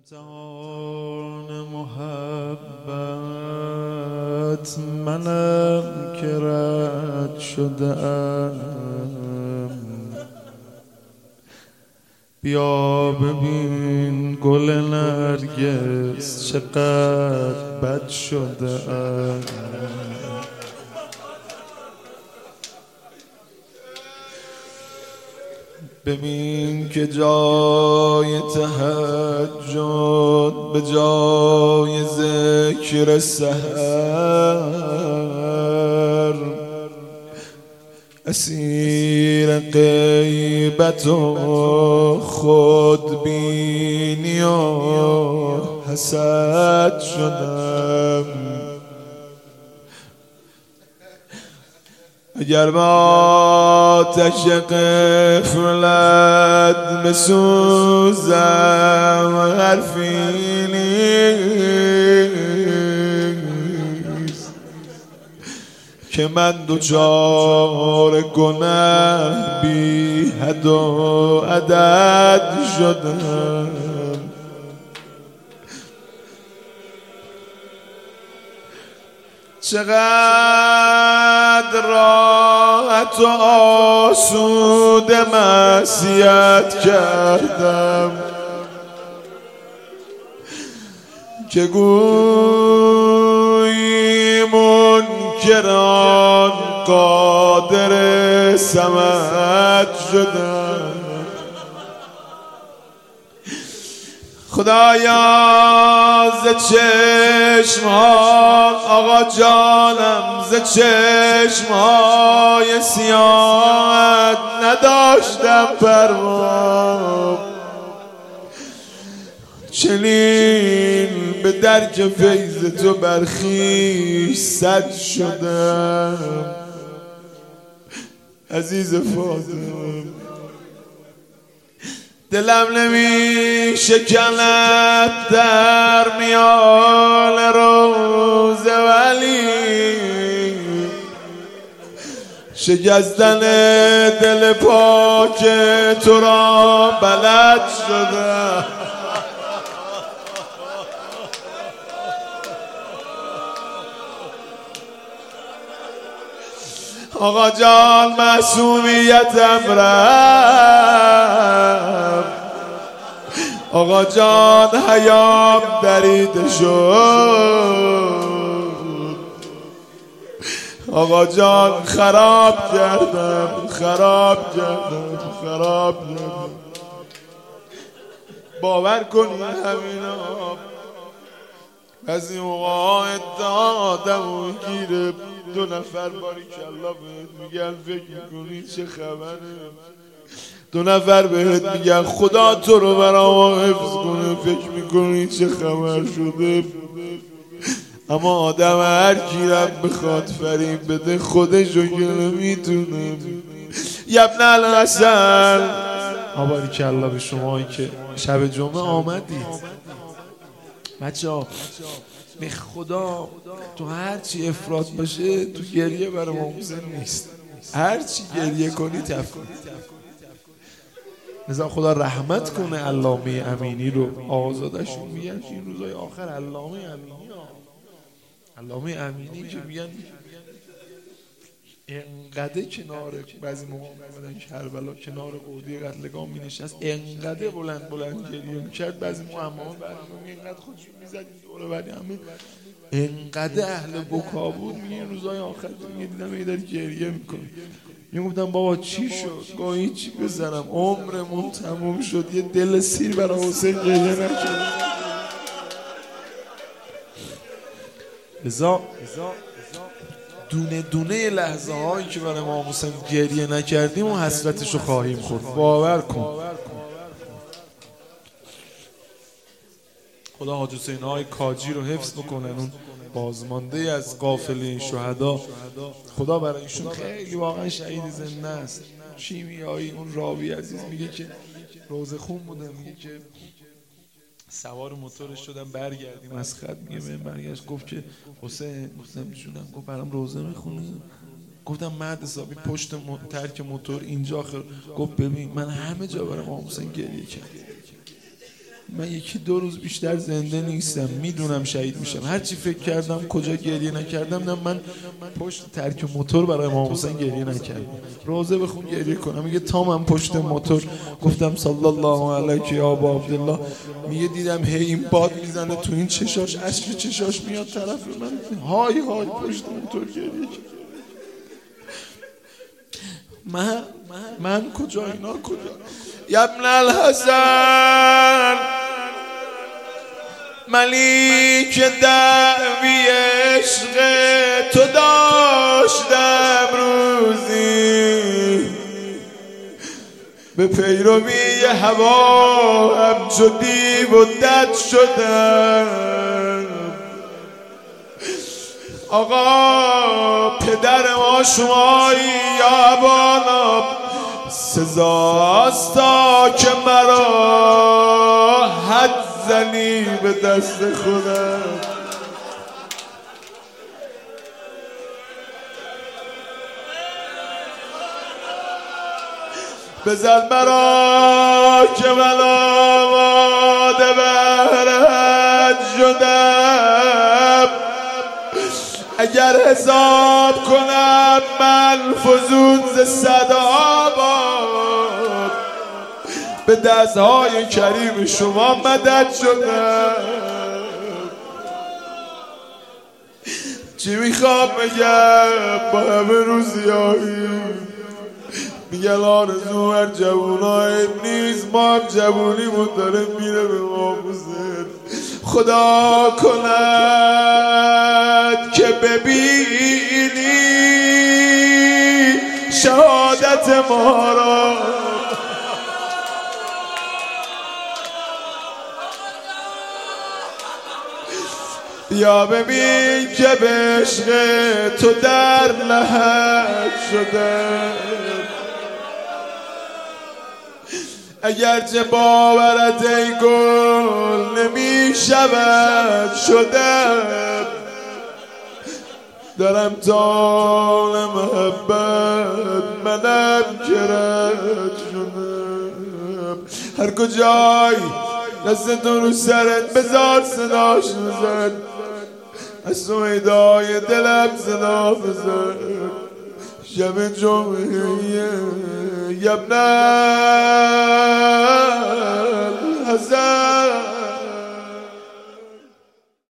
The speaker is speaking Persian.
امتحان محبت منم که رد شدم. بیا ببین گل نرگس چقدر بد شدم. ببین که جای تهجد به جای ذکر سحر، اسیر غیبت و خودبینی و حسد شدم. اگر با آتش غفلت بسوزم حرفی نیست که من دچار گناه بی حد و عدد شدم. چقدر راحت و آسوده معصیت کردم که گویی منکران قادر صمد شدم. خدایا ز چشم‌ها آقا جانم ز چشم‌های سیاهت نداشتم پروا، چنین به درک فیض تو برخیش صد شدم. عزیز فاطمه دلم نمی شکند در میان روز ولی، شکستن دل پاک تو را بلد شدم. آقا جان معصومیتم رفت، آقا جان حیام دریده شد، آقا جان خراب کردم. باور کنی همینا از این موقع آدمو گیره، دو نفر باریکالله بهت میگن فکر میکنی چه خبره، دو نفر بهت میگن خدا تو رو برام حفظ کنه، فکر میکنی چه خبر شده. اما آدم هر کی رب بخواد فریب بده خودشو که نمیتونه. یبن الحسن باریکالله به شمایی که شب جمعه آمدید. بچه‌ها به خدا تو هرچی افراط باشه تو گریه برای امام حسین نیست، هرچی گریه کنی تفکر. نظام خدا رحمت کنه علامه امینی رو، آقازاده‌شون میگن که این روزای آخر علامه امینی که میگن انقدر کنار بعضی موقع میمدن کربلا کنار قودی قتلگاه می نشست، انقدر بلند گریه میکرد. بعضی موقع امام برنامه انقدر خودشون میزد دوره بعدی همه انقدر اهل بکا بود. میگه این روزای آخر دیدم ای داری گریه میکنی. میگفتم بابا چی شد؟ گاهی چی بزنم عمرمون تموم شد یه دل سیر برای حسین گریه نکرد. لذا دونه دونه لحظه هایی که برای امام حسین گریه نکردیم و حسرتشو خواهیم خورد، باور کن. خدا حاج حسین های کاجی رو حفظ بکنن، اون بازمانده از قافله شهدا. خدا برای ایشون خیلی واقعا شهید زنده است. شیمیایی اون راوی عزیز میگه که روزه خون بوده، میگه که سوار موتورش شدم برگردیم از خط، میگه من برگشت گفت که حسین جونم، گفت برام روزه میخونی؟ گفتم مرد حسابی پشت ترک موتور اینجا آخر. گفت ببین من همه جا برام حسین گریه کردم. من یکی دو روز بیشتر زنده نیستم، میدونم شهید میشم. هرچی فکر کردم کجا گریه نکردم. نه من پشت ترک موتور برای امام حسین گریه نکردم. روزه بخون گریه کنم. میگه تا من پشت موتور گفتم صلی الله علیک یا ابا عبدالله، میگه دیدم هی این باد میزنه تو این چشاش، اشک چشاش میاد طرف من، های های پشت موتور گریه کرد. من کجا، اینا کجا؟ یا ابن الحسن ملیک دعوی عشق تو داشتم روزی، به پیروی هوا همچو دیو و دد شدم. آقا پدر ما شمایی یا ابانا، سزاست تا که مرا حد زنی به دست خودم. بزن مرا که من آماده برد شدم، اگر حساب کنم من فزون ز صد آباد، به دستهای کریم شما مدد شدم. چی میخوام بگم با همه روزیایی؟ میگن آرزو هر جوونای نیست، ما هم جوونیمون داره میره به ماموزه. خدا کند که ببینی شهادت ما را، یا ببین که به عشق تو در لحد شده. اگرچه باورت ای گل نمی شود شدم، دارم تال محبت منم کرد شدم. هر کجای دستتون رو سرت بذار صداش بزن، از سویدای دلم صدا بزن. شب جمعه ابن الحسن